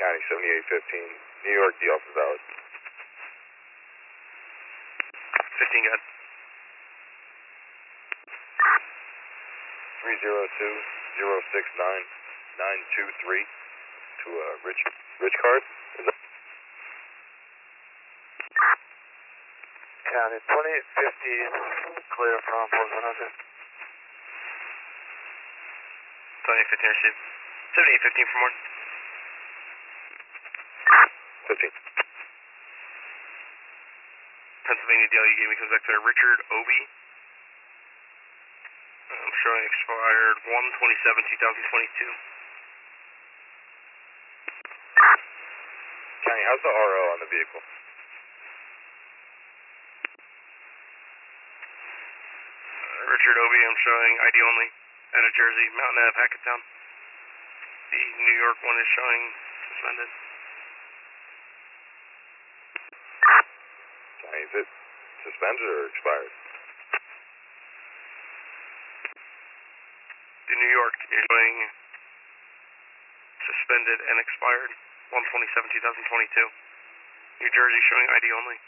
County 7815, New York, the office valid. 15, got 302-069-923 to Rich Card. Is that County 2850, clear from Port 100. 2815 received. 7815 for more. 15? Pennsylvania deal you gave me comes back to Richard Obie. I'm showing expired 1/27/2022. County, how's the RO on the vehicle? Richard Obie, I'm showing ID only out of Jersey, Mountain Ave, Hackettstown. The New York one is showing suspended. County, is it suspended or expired? The New York is showing suspended and expired 1/27/2022. New Jersey showing ID only.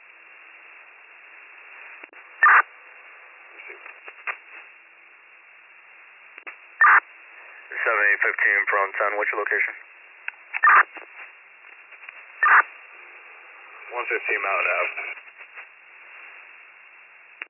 Received. 7815 from 10, what's your location? 115 Mountain Ave.